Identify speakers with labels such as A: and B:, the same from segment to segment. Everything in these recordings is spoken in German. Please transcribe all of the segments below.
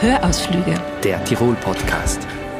A: Hörausflüge,
B: der Tirol-Podcast.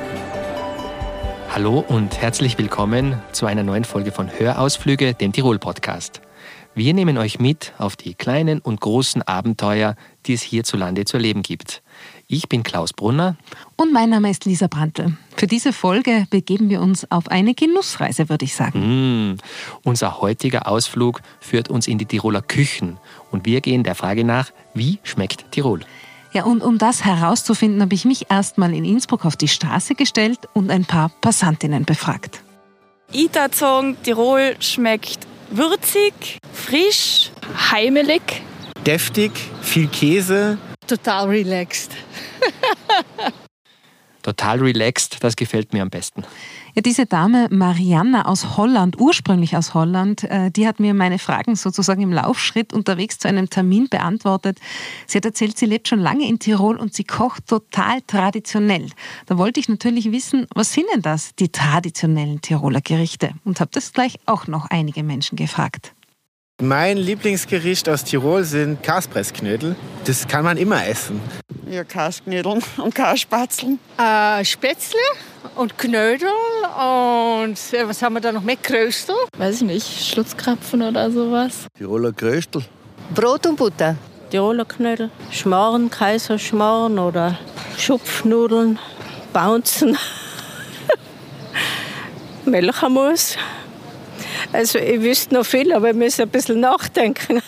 B: Hallo und herzlich willkommen zu einer neuen Folge von Hörausflüge, dem Tirol-Podcast. Wir nehmen euch mit auf die kleinen und großen Abenteuer, die es hierzulande zu erleben gibt. Ich bin Klaus Brunner.
A: Und mein Name ist Lisa Brandl. Für diese Folge begeben wir uns auf eine Genussreise, würde ich sagen.
B: Unser heutiger Ausflug führt uns in die Tiroler Küchen. Und wir gehen der Frage nach, wie schmeckt Tirol?
A: Ja, und um das herauszufinden, habe ich mich erstmal in Innsbruck auf die Straße gestellt und ein paar Passantinnen befragt.
C: Ich würde sagen, Tirol schmeckt würzig, frisch, heimelig.
D: Deftig, viel Käse.
E: Total relaxed.
B: Total relaxed, das gefällt mir am besten.
A: Ja, diese Dame Marianna aus Holland, ursprünglich aus Holland, die hat mir meine Fragen sozusagen im Laufschritt unterwegs zu einem Termin beantwortet. Sie hat erzählt, sie lebt schon lange in Tirol und sie kocht total traditionell. Da wollte ich natürlich wissen, was sind denn das, die traditionellen Tiroler Gerichte? Und habe das gleich auch noch einige Menschen gefragt.
D: Mein Lieblingsgericht aus Tirol sind Kaspressknödel. Das kann man immer essen.
E: Ja, Kasknödeln und Kasspatzeln.
F: Spätzle und Knödel und was haben wir da noch mehr? Kröstel?
C: Weiß ich nicht, Schlutzkrapfen oder sowas.
G: Tiroler Kröstel.
H: Brot und Butter.
I: Tiroler Knödel. Schmarrn, Kaiserschmarrn oder Schupfnudeln, Bouncen, Melchermus. Also ich wüsste noch viel, aber ich muss ein bisschen nachdenken.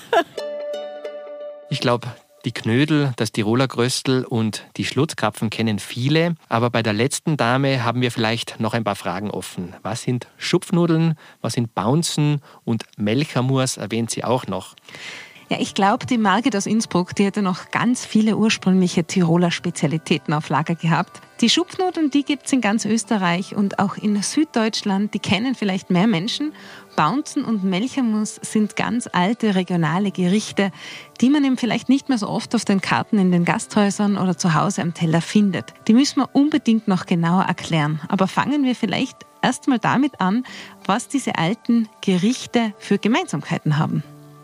B: Ich glaube, die Knödel, das Tiroler Kröstel und die Schlutzkrapfen kennen viele. Aber bei der letzten Dame haben wir vielleicht noch ein paar Fragen offen. Was sind Schupfnudeln, was sind Bouncen und Melchermus erwähnt sie auch noch.
A: Ja, ich glaube, die Margit aus Innsbruck, die hätte noch ganz viele ursprüngliche Tiroler Spezialitäten auf Lager gehabt. Die Schupfnudeln, die gibt es in ganz Österreich und auch in Süddeutschland. Die kennen vielleicht mehr Menschen. Bouncen und Melchermus sind ganz alte regionale Gerichte, die man eben vielleicht nicht mehr so oft auf den Karten in den Gasthäusern oder zu Hause am Teller findet. Die müssen wir unbedingt noch genauer erklären. Aber fangen wir vielleicht erst mal damit an, was diese alten Gerichte für Gemeinsamkeiten haben.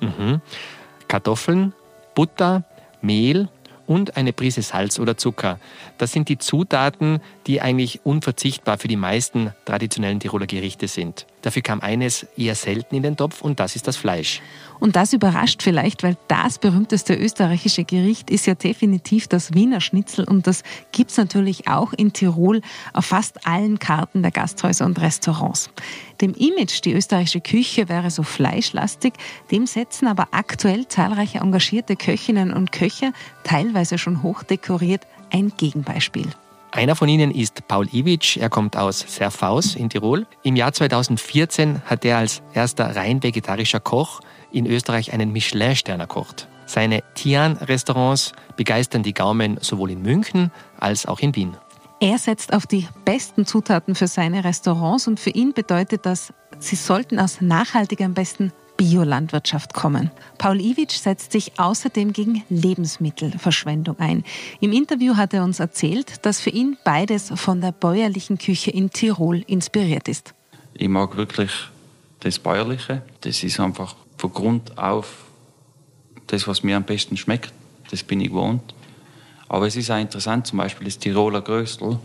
B: Kartoffeln, Butter, Mehl und eine Prise Salz oder Zucker. Das sind die Zutaten, die eigentlich unverzichtbar für die meisten traditionellen Tiroler Gerichte sind. Dafür kam eines eher selten in den Topf und das ist das Fleisch.
A: Und das überrascht vielleicht, weil das berühmteste österreichische Gericht ist ja definitiv das Wiener Schnitzel und das gibt es natürlich auch in Tirol auf fast allen Karten der Gasthäuser und Restaurants. Dem Image, die österreichische Küche wäre so fleischlastig, dem setzen aber aktuell zahlreiche engagierte Köchinnen und Köche, teilweise schon hochdekoriert, ein Gegenbeispiel.
B: Einer von ihnen ist Paul Iwitsch, er kommt aus Serfaus in Tirol. Im Jahr 2014 hat er als erster rein vegetarischer Koch in Österreich einen Michelin-Stern erkocht. Seine Tian-Restaurants begeistern die Gaumen sowohl in München als auch in Wien.
A: Er setzt auf die besten Zutaten für seine Restaurants und für ihn bedeutet das, sie sollten aus nachhaltiger, am besten Biolandwirtschaft kommen. Paul Iwitsch setzt sich außerdem gegen Lebensmittelverschwendung ein. Im Interview hat er uns erzählt, dass für ihn beides von der bäuerlichen Küche in Tirol inspiriert ist.
J: Ich mag wirklich das Bäuerliche. Das ist einfach von Grund auf das, was mir am besten schmeckt. Das bin ich gewohnt. Aber es ist auch interessant, zum Beispiel das Tiroler Kröstel.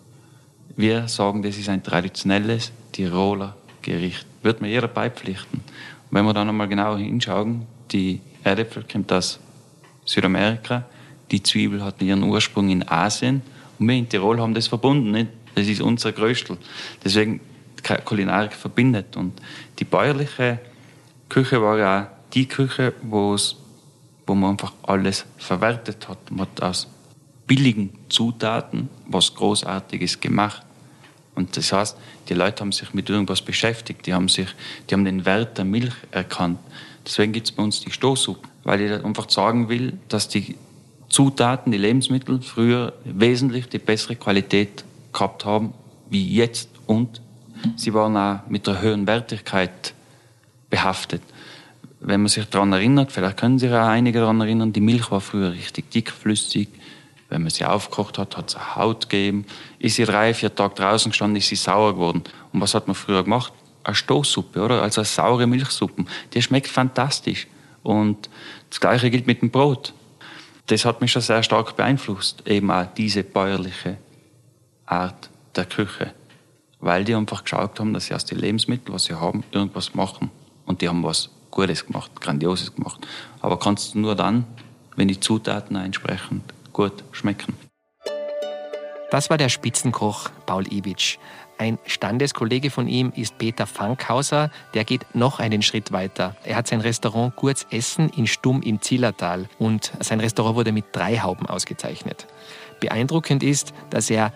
J: Wir sagen, das ist ein traditionelles Tiroler Gericht. Wird mir jeder beipflichten. Wenn wir dann einmal genauer hinschauen, die Erdäpfel kommt aus Südamerika, die Zwiebel hat ihren Ursprung in Asien und wir in Tirol haben das verbunden. Nicht? Das ist unser Kröstel. Deswegen Kulinarik verbindet. Und die bäuerliche Küche war ja die Küche, wo man einfach alles verwertet hat. Man hat aus billigen Zutaten was Großartiges gemacht. Und das heißt, die Leute haben sich mit irgendwas beschäftigt, die haben den Wert der Milch erkannt. Deswegen gibt es bei uns die Stoßsuppe, weil ich einfach sagen will, dass die Zutaten, die Lebensmittel früher wesentlich die bessere Qualität gehabt haben wie jetzt und sie waren auch mit einer höheren Wertigkeit behaftet. Wenn man sich daran erinnert, vielleicht können sich auch einige daran erinnern, die Milch war früher richtig dickflüssig. Wenn man sie aufgekocht hat, hat es eine Haut gegeben. Ist sie 3-4 Tage draußen gestanden, ist sie sauer geworden. Und was hat man früher gemacht? Eine Stoßsuppe, oder? Also eine saure Milchsuppe. Die schmeckt fantastisch. Und das Gleiche gilt mit dem Brot. das hat mich schon sehr stark beeinflusst, eben auch diese bäuerliche Art der Küche. Weil die einfach geschaut haben, dass sie aus den Lebensmitteln, was sie haben, irgendwas machen. Und die haben was Gutes gemacht, Grandioses gemacht. Aber kannst du nur dann, wenn die Zutaten entsprechend gut schmecken.
B: Das war der Spitzenkoch Paul Iwitsch. Ein Standeskollege von ihm ist Peter Fankhauser, der geht noch einen Schritt weiter. Er hat sein Restaurant Gurz Essen in Stumm im Zillertal und sein Restaurant wurde mit 3 Hauben ausgezeichnet. Beeindruckend ist, dass er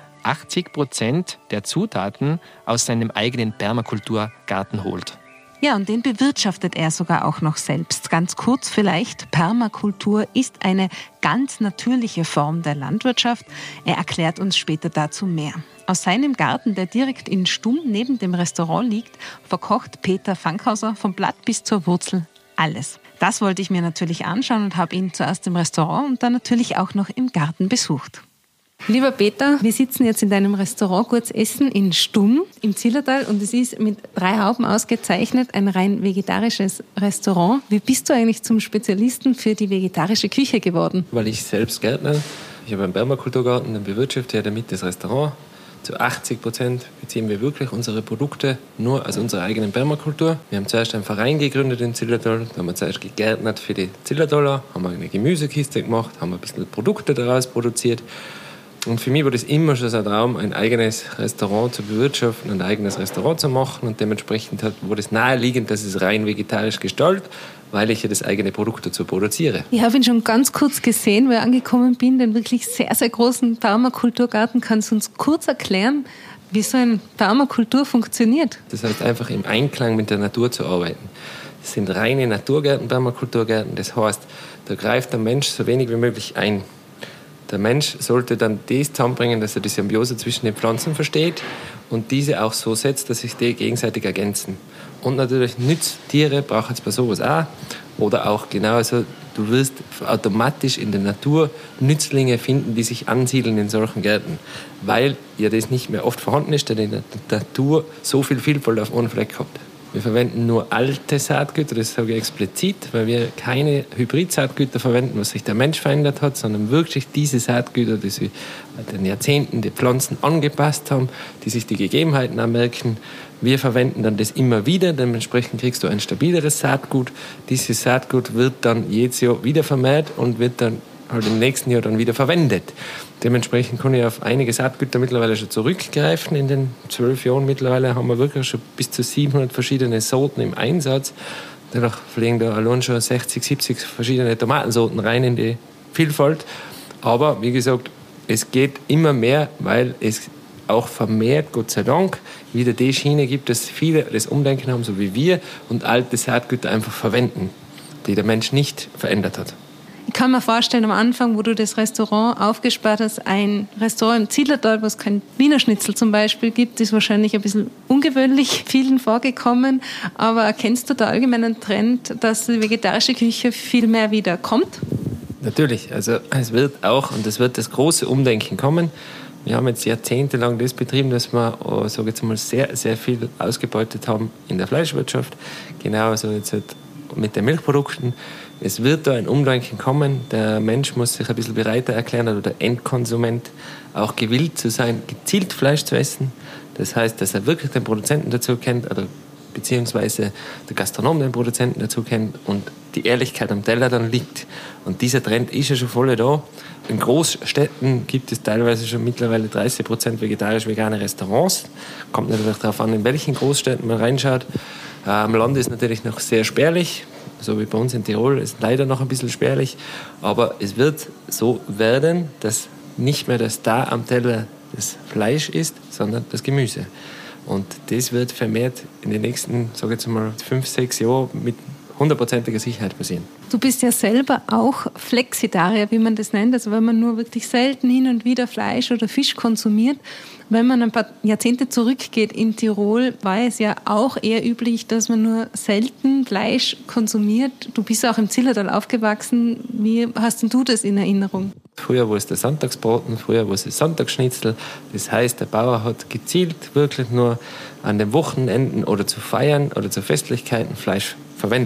B: 80% der Zutaten aus seinem eigenen Permakulturgarten holt.
A: Ja, und den bewirtschaftet er sogar auch noch selbst. Ganz kurz vielleicht, Permakultur ist eine ganz natürliche Form der Landwirtschaft. Er erklärt uns später dazu mehr. Aus seinem Garten, der direkt in Stumm neben dem Restaurant liegt, verkocht Peter Fankhauser vom Blatt bis zur Wurzel alles. Das wollte ich mir natürlich anschauen und habe ihn zuerst im Restaurant und dann natürlich auch noch im Garten besucht. Lieber Peter, wir sitzen jetzt in deinem Restaurant Gurz Essen in Stumm im Zillertal und es ist mit 3 Hauben ausgezeichnet, ein rein vegetarisches Restaurant. Wie bist du eigentlich zum Spezialisten für die vegetarische Küche geworden?
G: Weil ich selbst Gärtner, ich habe einen Permakulturgarten, dann bewirtschafte ich damit das Restaurant. Zu 80% beziehen wir wirklich unsere Produkte nur aus unserer eigenen Permakultur. Wir haben zuerst einen Verein gegründet in Zillertal, da haben wir zuerst gegärtnert für die Zillertaler, haben eine Gemüsekiste gemacht, haben ein bisschen Produkte daraus produziert. Und für mich war das immer schon so ein Traum, ein eigenes Restaurant zu bewirtschaften, ein eigenes Restaurant zu machen. Und dementsprechend war das naheliegend, dass es rein vegetarisch gestaltet, weil ich ja das eigene Produkt dazu produziere.
A: Ich habe ihn schon ganz kurz gesehen, wo ich angekommen bin, den wirklich sehr, sehr großen Permakulturgarten. Kannst du uns kurz erklären, wie so eine Permakultur funktioniert?
G: Das heißt, einfach im Einklang mit der Natur zu arbeiten. Das sind reine Naturgärten, Permakulturgärten. Das heißt, da greift der Mensch so wenig wie möglich ein. Der Mensch sollte dann das zusammenbringen, dass er die Symbiose zwischen den Pflanzen versteht und diese auch so setzt, dass sich die gegenseitig ergänzen. Und natürlich Nütztiere braucht es bei sowas auch. Oder auch genauso, du wirst automatisch in der Natur Nützlinge finden, die sich ansiedeln in solchen Gärten. Weil ja das nicht mehr oft vorhanden ist, denn in der Natur so viel Vielfalt auf einen Fleck hat. Wir verwenden nur alte Saatgüter, das sage ich explizit, weil wir keine Hybrid-Saatgüter verwenden, was sich der Mensch verändert hat, sondern wirklich diese Saatgüter, die sich mit den Jahrzehnten die Pflanzen angepasst haben, die sich die Gegebenheiten anmerken. Wir verwenden dann das immer wieder, dementsprechend kriegst du ein stabileres Saatgut. Dieses Saatgut wird dann jedes Jahr wieder vermehrt und wird dann halt im nächsten Jahr dann wieder verwendet. Dementsprechend kann ich auf einige Saatgüter mittlerweile schon zurückgreifen. In den 12 Jahren mittlerweile haben wir wirklich schon bis zu 700 verschiedene Sorten im Einsatz. Dadurch fliegen da allein schon 60, 70 verschiedene Tomatensorten rein in die Vielfalt. Aber wie gesagt, es geht immer mehr, weil es auch vermehrt, Gott sei Dank, wieder die Schiene gibt, dass viele das Umdenken haben, so wie wir, und alte Saatgüter einfach verwenden, die der Mensch nicht verändert hat.
A: Ich kann mir vorstellen, am Anfang, wo du das Restaurant aufgespart hast, ein Restaurant im Zillertal, wo es kein Wiener Schnitzel zum Beispiel gibt, ist wahrscheinlich ein bisschen ungewöhnlich vielen vorgekommen. Aber erkennst du da allgemeinen Trend, dass die vegetarische Küche viel mehr wieder kommt?
G: Natürlich, also es wird auch, und es wird das große Umdenken kommen. Wir haben jetzt jahrzehntelang das betrieben, dass wir, sage jetzt mal, sehr, sehr viel ausgebeutet haben in der Fleischwirtschaft. Genauso jetzt halt mit den Milchprodukten. Es wird da ein Umdenken kommen. Der Mensch muss sich ein bisschen bereiter erklären, oder der Endkonsument auch gewillt zu sein, gezielt Fleisch zu essen. Das heißt, dass er wirklich den Produzenten dazu kennt, oder beziehungsweise der Gastronom den Produzenten dazu kennt und die Ehrlichkeit am Teller dann liegt. Und dieser Trend ist ja schon voll da. In Großstädten gibt es teilweise schon mittlerweile 30% vegetarisch-vegane Restaurants. Kommt natürlich darauf an, in welchen Großstädten man reinschaut. Am Land ist natürlich noch sehr spärlich, so wie bei uns in Tirol ist leider noch ein bisschen spärlich. Aber es wird so werden, dass nicht mehr das da am Teller das Fleisch ist, sondern das Gemüse. Und das wird vermehrt in den nächsten, sage ich jetzt mal, 5-6 Jahren mit 100%iger Sicherheit passieren.
A: Du bist ja selber auch Flexitarier, wie man das nennt, also wenn man nur wirklich selten hin und wieder Fleisch oder Fisch konsumiert. Wenn man ein paar Jahrzehnte zurückgeht in Tirol, war es ja auch eher üblich, dass man nur selten Fleisch konsumiert. Du bist auch im Zillertal aufgewachsen. Wie hast denn du das in Erinnerung?
G: Früher war es der Sonntagsbraten, früher war es das Sonntagsschnitzel. Das heißt, der Bauer hat gezielt wirklich nur an den Wochenenden oder zu Feiern oder zu Festlichkeiten Fleisch verwendet.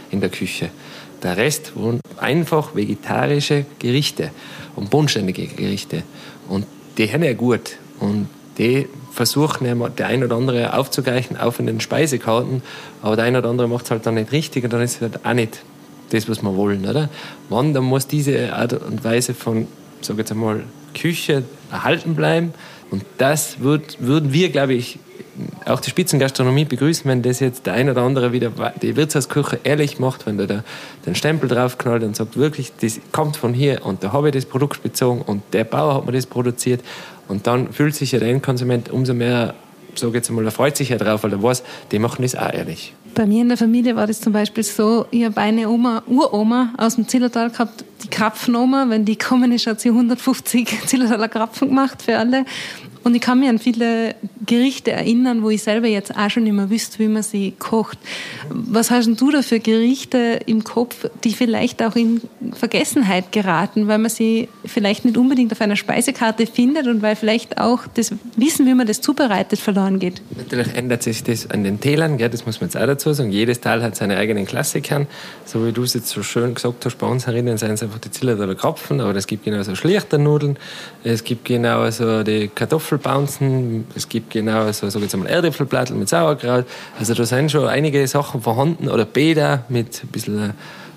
G: in der Küche. Der Rest waren einfach vegetarische Gerichte und bodenständige Gerichte. Und die haben ja gut. Und die versuchen ja der ein oder andere aufzugleichen, auch in den Speisekarten. Aber der ein oder andere macht es halt dann nicht richtig und dann ist es halt auch nicht das, was wir wollen. Oder? Dann muss diese Art und Weise von, sag jetzt einmal, Küche erhalten bleiben. Und das würden wir, glaube ich, auch die Spitzengastronomie begrüßen, wenn das jetzt der ein oder andere wieder die Wirtshausküche ehrlich macht, wenn der den Stempel draufknallt und sagt, wirklich, das kommt von hier und da habe ich das Produkt bezogen und der Bauer hat mir das produziert. Und dann fühlt sich ja der Endkonsument umso mehr, sage jetzt einmal, er freut sich ja drauf, weil er weiß, die machen das auch ehrlich.
A: Bei mir in der Familie war das zum Beispiel so, ich habe eine Uroma aus dem Zillertal gehabt, die Krapfenoma, wenn die kommen ist, hat sie 150 Zillertaler Krapfen gemacht für alle. Und ich kann mich an viele Gerichte erinnern, wo ich selber jetzt auch schon immer wüsste, wie man sie kocht. Was hast denn du da für Gerichte im Kopf, die vielleicht auch in Vergessenheit geraten, weil man sie vielleicht nicht unbedingt auf einer Speisekarte findet und weil vielleicht auch das Wissen, wie man das zubereitet, verloren geht?
G: Natürlich ändert sich das an den Tälern, gell, das muss man jetzt auch dazu sagen. Jedes Tal hat seine eigenen Klassiker. So wie du es jetzt so schön gesagt hast, bei uns herinnen sind es einfach die Zillertaler Krapfen, aber es gibt genauso Schlichternudeln, es gibt genauso die Kartoffelbouncen, es gibt genauso, sag ich jetzt einmal, Erdäpfelplattel mit Sauerkraut. Also da sind schon einige Sachen vorhanden, oder Beda mit ein bisschen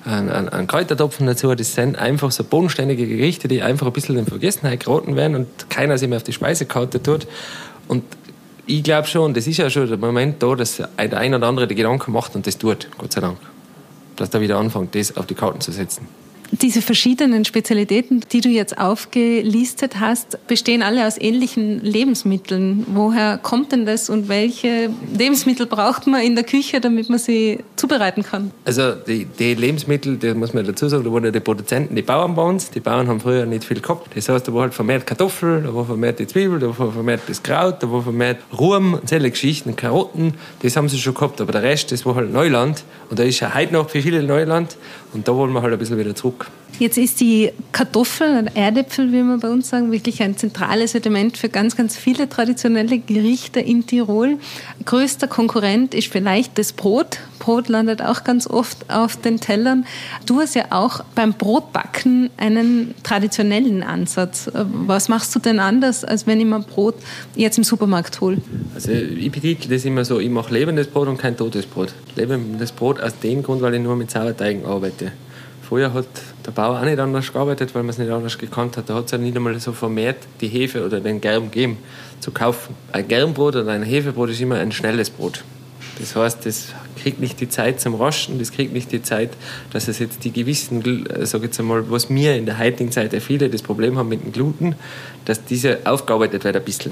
G: an Kräutertopfen dazu. Das sind einfach so bodenständige Gerichte, die einfach ein bisschen in Vergessenheit geraten werden und keiner sich mehr auf die Speisekarte tut. Und ich glaube schon, das ist ja schon der Moment da, dass der ein oder andere die Gedanken macht und das tut, Gott sei Dank. Dass da wieder anfängt, das auf die Karten zu setzen.
A: Diese verschiedenen Spezialitäten, die du jetzt aufgelistet hast, bestehen alle aus ähnlichen Lebensmitteln. Woher kommt denn das und welche Lebensmittel braucht man in der Küche, damit man sie zubereiten kann?
G: Also die Lebensmittel, das muss man dazu sagen, da waren ja die Produzenten, die Bauern bei uns. Die Bauern haben früher nicht viel gehabt. Das heißt, da war halt vermehrt Kartoffel, da war vermehrt die Zwiebel, da war vermehrt das Kraut, da war vermehrt Ruhm, solche Geschichten, Karotten, das haben sie schon gehabt. Aber der Rest, das war halt Neuland. Und da ist ja heute noch für viele Neuland. Und da wollen wir halt ein bisschen wieder zurück.
A: Jetzt ist die Kartoffel, Erdäpfel, wie wir bei uns sagen, wirklich ein zentrales Element für ganz, ganz viele traditionelle Gerichte in Tirol. Größter Konkurrent ist vielleicht das Brot. Brot landet auch ganz oft auf den Tellern. Du hast ja auch beim Brotbacken einen traditionellen Ansatz. Was machst du denn anders, als wenn ich mir Brot jetzt im Supermarkt hole?
G: Also ich betitle das immer so, ich mache lebendes Brot und kein totes Brot. Lebendes Brot aus dem Grund, weil ich nur mit Sauerteigen arbeite. Früher hat der Bauer auch nicht anders gearbeitet, weil man es nicht anders gekannt hat. Da hat es ja nicht einmal so vermehrt die Hefe oder den Germ gegeben zu kaufen. Ein Germbrot oder ein Hefebrot ist immer ein schnelles Brot. Das heißt, das kriegt nicht die Zeit zum Raschen, das kriegt nicht die Zeit, dass es jetzt die gewissen, sag jetzt einmal, was wir in der heutigen Zeit viele das Problem haben mit dem Gluten, dass diese aufgearbeitet wird ein bisschen.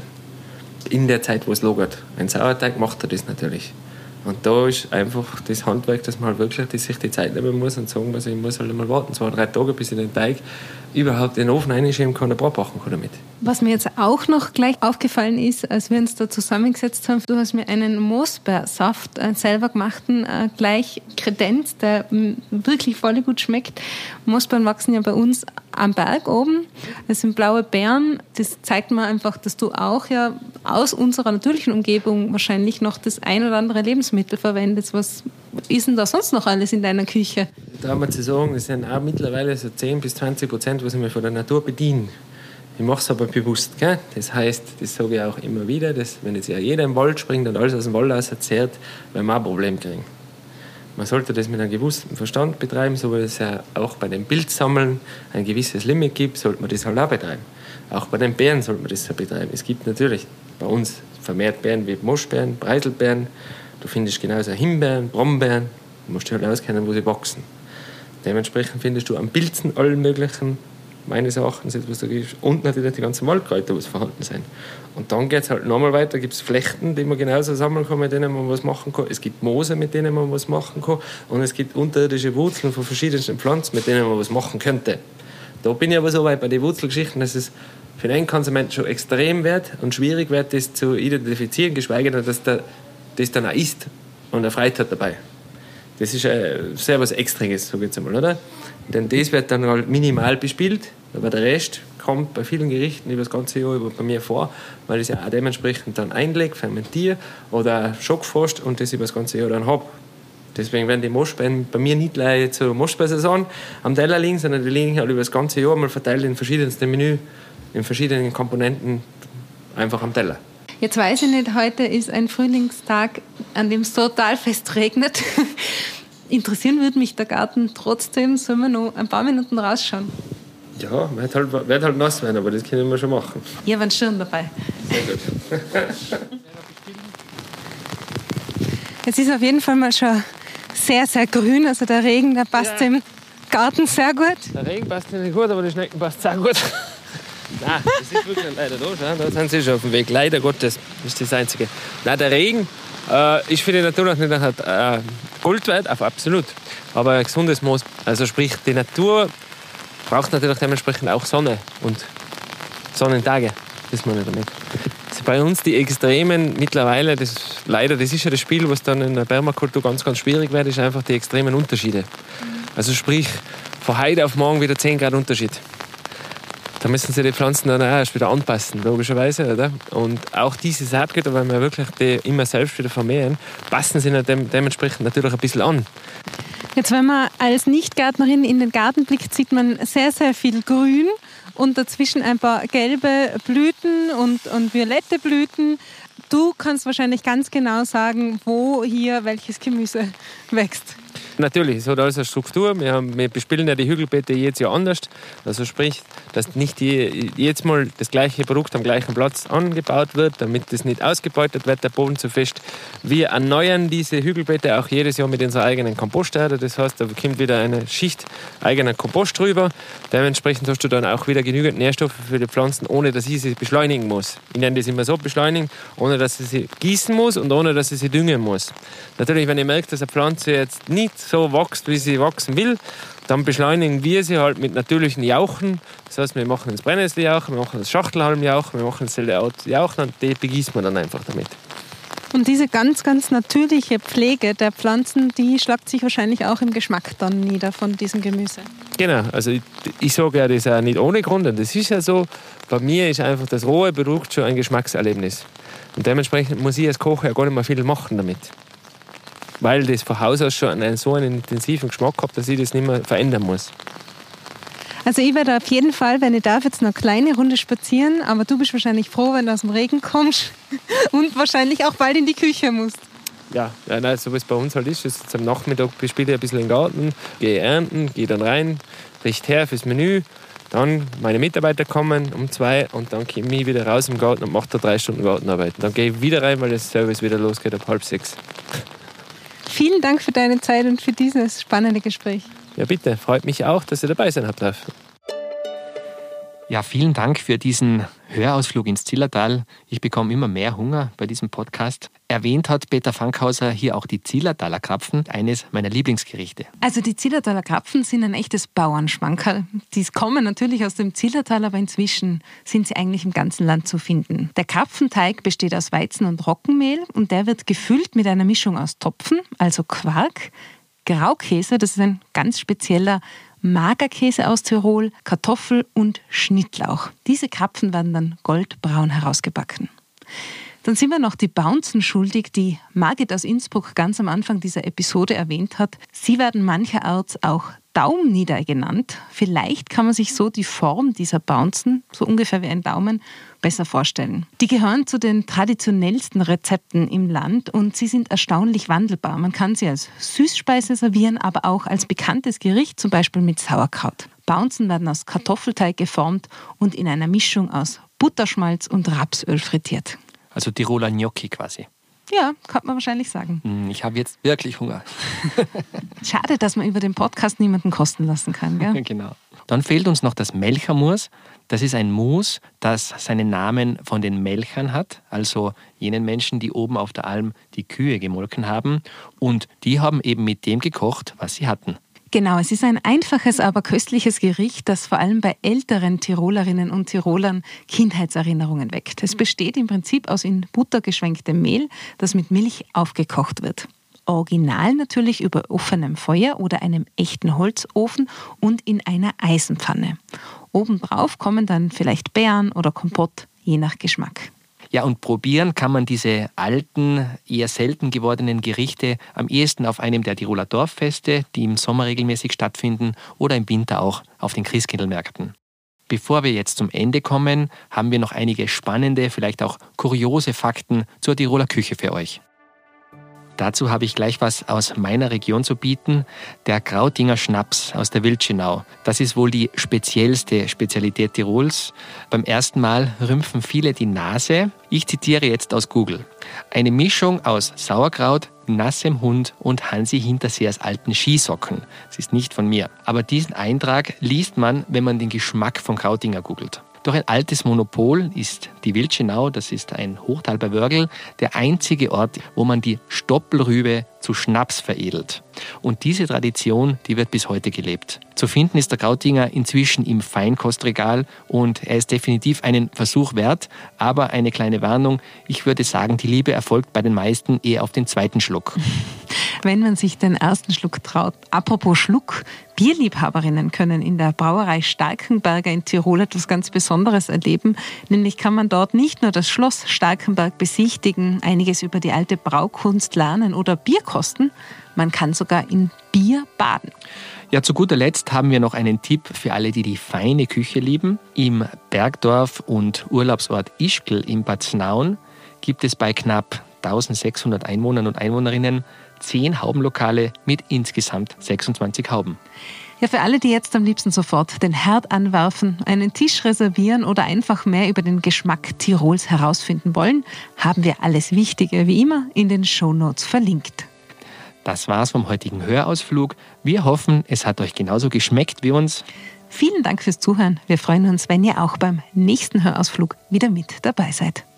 G: In der Zeit, wo es lagert. Ein Sauerteig macht er das natürlich. Und da ist einfach das Handwerk, dass man halt wirklich sich die Zeit nehmen muss und sagen muss, ich muss halt mal warten, 2-3 Tage, bis ich den Teig überhaupt in den Ofen reinschieben kann und Brot backen kann damit. Was mir jetzt auch noch gleich aufgefallen ist, als wir uns da zusammengesetzt haben, du hast mir einen Moosbeersaft, einen selber gemachten, gleich kredenzt, der wirklich voll gut schmeckt. Moosbeeren wachsen ja bei uns am Berg oben. Das sind blaue Beeren. Das zeigt mir einfach, dass du auch ja aus unserer natürlichen Umgebung wahrscheinlich noch das ein oder andere Lebensmittel verwendest. Was ist denn da sonst noch alles in deiner Küche? Da haben wir zu sagen, das sind auch mittlerweile so 10-20%, was ich mir von der Natur bediene. Ich mache es aber bewusst. Gell? Das heißt, das sage ich auch immer wieder, dass wenn jetzt ja jeder im Wald springt und alles aus dem Wald auserzehrt, werden wir auch ein Problem kriegen. Man sollte das mit einem gewissen Verstand betreiben, so wie es ja auch bei den Bildsammeln ein gewisses Limit gibt, sollte man das halt auch betreiben. Auch bei den Beeren sollte man das so betreiben. Es gibt natürlich bei uns vermehrt Beeren wie Moschbeeren, Preiselbeeren. Du findest genauso Himbeeren, Brombeeren. Du musst dich halt auskennen, wo sie wachsen. Dementsprechend findest du am Pilzen allen möglichen, meines Erachtens, was da gibt, und natürlich die ganzen Waldkräuter, die vorhanden sind. Und dann geht es halt nochmal weiter, gibt es Flechten, die man genauso sammeln kann, mit denen man was machen kann. Es gibt Moose, mit denen man was machen kann. Und es gibt unterirdische Wurzeln von verschiedensten Pflanzen, mit denen man was machen könnte. Da bin ich aber so weit bei den Wurzelgeschichten, dass es für den Konsumenten schon extrem wird und schwierig wird, das zu identifizieren, geschweige denn, dass der das dann auch isst und er Freude hat dabei. Das ist sehr was Extremes, sage ich jetzt einmal, oder? Denn das wird dann halt minimal bespielt, aber der Rest kommt bei vielen Gerichten über das ganze Jahr über bei mir vor, weil ich es ja auch dementsprechend dann einlege, fermentiere oder schockforscht und das über das ganze Jahr dann habe. Deswegen werden die Moschbeeren bei mir nicht gleich zur Moschbeersaison am Teller liegen, sondern die liegen halt über das ganze Jahr mal verteilt in verschiedensten Menü, in verschiedenen Komponenten einfach am Teller.
A: Jetzt weiß ich nicht, heute ist ein Frühlingstag, an dem es total fest regnet. Interessieren würde mich der Garten trotzdem. Sollen wir noch ein paar Minuten rausschauen?
G: Ja, wird halt nass werden, aber das können wir schon machen.
A: Ich habe einen Schirm dabei.
G: Sehr gut.
A: Es ist auf jeden Fall mal schon sehr, sehr grün. Also der Regen, der passt im Garten sehr gut.
G: Der Regen passt nicht gut, aber die Schnecken passt sehr gut. Nein, das ist wirklich leider da. Schau, da sind sie schon auf dem Weg. Leider Gottes ist das Einzige. Nein, der Regen ist für die Natur noch nicht Gold wert, absolut. Aber ein gesundes Moos. Also sprich, die Natur braucht natürlich dementsprechend auch Sonne und Sonnentage. Das meine ich damit. Also bei uns die Extremen mittlerweile, das ist ja das Spiel, was dann in der Permakultur ganz, ganz schwierig wird, ist einfach die extremen Unterschiede. Also sprich, von heute auf morgen wieder 10 Grad Unterschied. Da müssen sie die Pflanzen dann auch erst wieder anpassen, logischerweise, oder? Und auch diese Saatgüter, weil wir wirklich die immer selbst wieder vermehren, passen sie dementsprechend natürlich ein bisschen an.
A: Jetzt, wenn man als Nicht-Gärtnerin in den Garten blickt, sieht man sehr, sehr viel Grün und dazwischen ein paar gelbe Blüten und violette Blüten. Du kannst wahrscheinlich ganz genau sagen, wo hier welches Gemüse wächst.
G: Natürlich, es hat alles eine Struktur. Wir bespielen ja die Hügelbeete jedes Jahr anders. Also sprich, dass nicht jedes Mal das gleiche Produkt am gleichen Platz angebaut wird, damit das nicht ausgebeutet wird, der Boden zu fest. Wir erneuern diese Hügelbeete auch jedes Jahr mit unserer eigenen Komposterde. Das heißt, da kommt wieder eine Schicht eigener Kompost drüber. Dementsprechend hast du dann auch wieder genügend Nährstoffe für die Pflanzen, ohne dass ich sie beschleunigen muss. Ich nenne das immer so, beschleunigen, ohne dass ich sie gießen muss und ohne dass ich sie düngen muss. Natürlich, wenn ich merke, dass eine Pflanze jetzt nicht so wächst, wie sie wachsen will, dann beschleunigen wir sie halt mit natürlichen Jauchen. Das heißt, wir machen das Brennnesseljauch, wir machen das Schachtelhalmjauch, wir machen das Jauch und die begießt man dann einfach damit.
A: Und diese ganz, ganz natürliche Pflege der Pflanzen, die schlagt sich wahrscheinlich auch im Geschmack dann nieder von diesem Gemüse.
G: Genau, also ich sage ja das auch nicht ohne Grund. Und das ist ja so, bei mir ist einfach das rohe Produkt schon ein Geschmackserlebnis. Und dementsprechend muss ich als Koch ja gar nicht mehr viel machen damit. Weil das von Haus aus schon so einen intensiven Geschmack hat, dass ich das nicht mehr verändern muss.
A: Also ich werde auf jeden Fall, wenn ich darf, jetzt noch eine kleine Runde spazieren, aber du bist wahrscheinlich froh, wenn du aus dem Regen kommst und wahrscheinlich auch bald in die Küche musst.
G: Ja, nein, so wie es bei uns halt ist. Jetzt am Nachmittag bespiele ich ein bisschen den Garten, gehe ernten, gehe dann rein, richte her fürs Menü. Dann meine Mitarbeiter kommen um 2 und dann komme ich wieder raus im Garten und mache da 3 Stunden Gartenarbeit. Dann gehe ich wieder rein, weil das Service wieder losgeht ab 5:30.
A: Vielen Dank für deine Zeit und für dieses spannende Gespräch.
G: Ja, bitte. Freut mich auch, dass ihr dabei sein habt.
B: Ja, vielen Dank für diesen Hörausflug ins Zillertal. Ich bekomme immer mehr Hunger bei diesem Podcast. Erwähnt hat Peter Fankhauser hier auch die Zillertaler Krapfen, eines meiner Lieblingsgerichte.
A: Also die Zillertaler Krapfen sind ein echtes Bauernschmankerl. Die kommen natürlich aus dem Zillertal, aber inzwischen sind sie eigentlich im ganzen Land zu finden. Der Krapfenteig besteht aus Weizen- und Roggenmehl und der wird gefüllt mit einer Mischung aus Topfen, also Quark, Graukäse, das ist ein ganz spezieller Magerkäse aus Tirol, Kartoffel und Schnittlauch. Diese Krapfen werden dann goldbraun herausgebacken. Dann sind wir noch die Bautzen schuldig, die Margit aus Innsbruck ganz am Anfang dieser Episode erwähnt hat. Sie werden mancherorts auch Daumnieder genannt. Vielleicht kann man sich so die Form dieser Bautzen, so ungefähr wie ein Daumen, besser vorstellen. Die gehören zu den traditionellsten Rezepten im Land und sie sind erstaunlich wandelbar. Man kann sie als Süßspeise servieren, aber auch als bekanntes Gericht, zum Beispiel mit Sauerkraut. Bautzen werden aus Kartoffelteig geformt und in einer Mischung aus Butterschmalz und Rapsöl frittiert.
B: Also Tiroler Gnocchi quasi.
A: Ja, kann man wahrscheinlich sagen.
B: Ich habe jetzt wirklich Hunger.
A: Schade, dass man über den Podcast niemanden kosten lassen kann, gell?
B: Genau. Dann fehlt uns noch das Melchermus. Das ist ein Mus, das seinen Namen von den Melchern hat, also jenen Menschen, die oben auf der Alm die Kühe gemolken haben. Und die haben eben mit dem gekocht, was sie hatten.
A: Genau, es ist ein einfaches, aber köstliches Gericht, das vor allem bei älteren Tirolerinnen und Tirolern Kindheitserinnerungen weckt. Es besteht im Prinzip aus in Butter geschwenktem Mehl, das mit Milch aufgekocht wird. Original natürlich über offenem Feuer oder einem echten Holzofen und in einer Eisenpfanne. Obendrauf kommen dann vielleicht Beeren oder Kompott, je nach Geschmack.
B: Ja, und probieren kann man diese alten, eher selten gewordenen Gerichte am ehesten auf einem der Tiroler Dorffeste, die im Sommer regelmäßig stattfinden, oder im Winter auch auf den Christkindlmärkten. Bevor wir jetzt zum Ende kommen, haben wir noch einige spannende, vielleicht auch kuriose Fakten zur Tiroler Küche für euch. Dazu habe ich gleich was aus meiner Region zu bieten, der Krautinger Schnaps aus der Wildschenau. Das ist wohl die speziellste Spezialität Tirols. Beim ersten Mal rümpfen viele die Nase. Ich zitiere jetzt aus Google. Eine Mischung aus Sauerkraut, nassem Hund und Hansi Hinterseers alten Skisocken. Das ist nicht von mir. Aber diesen Eintrag liest man, wenn man den Geschmack von Krautinger googelt. Doch ein altes Monopol ist die Wildschenau, das ist ein Hochtal bei Wörgl, der einzige Ort, wo man die Stoppelrübe zu Schnaps veredelt. Und diese Tradition, die wird bis heute gelebt. Zu finden ist der Krautinger inzwischen im Feinkostregal und er ist definitiv einen Versuch wert, aber eine kleine Warnung, ich würde sagen, die Liebe erfolgt bei den meisten eher auf den zweiten Schluck.
A: Wenn man sich den ersten Schluck traut. Apropos Schluck, Bierliebhaberinnen können in der Brauerei Starkenberger in Tirol etwas ganz Besonderes erleben. Nämlich kann man dort nicht nur das Schloss Starkenberg besichtigen, einiges über die alte Braukunst lernen oder Bier kosten, man kann sogar in Bier baden.
B: Ja, zu guter Letzt haben wir noch einen Tipp für alle, die die feine Küche lieben. Im Bergdorf und Urlaubsort Ischgl in Bad Snaun gibt es bei knapp 1600 Einwohnern und Einwohnerinnen 10 Haubenlokale mit insgesamt 26 Hauben.
A: Ja, für alle, die jetzt am liebsten sofort den Herd anwerfen, einen Tisch reservieren oder einfach mehr über den Geschmack Tirols herausfinden wollen, haben wir alles Wichtige wie immer in den Shownotes verlinkt.
B: Das war's vom heutigen Hörausflug. Wir hoffen, es hat euch genauso geschmeckt wie uns.
A: Vielen Dank fürs Zuhören. Wir freuen uns, wenn ihr auch beim nächsten Hörausflug wieder mit dabei seid.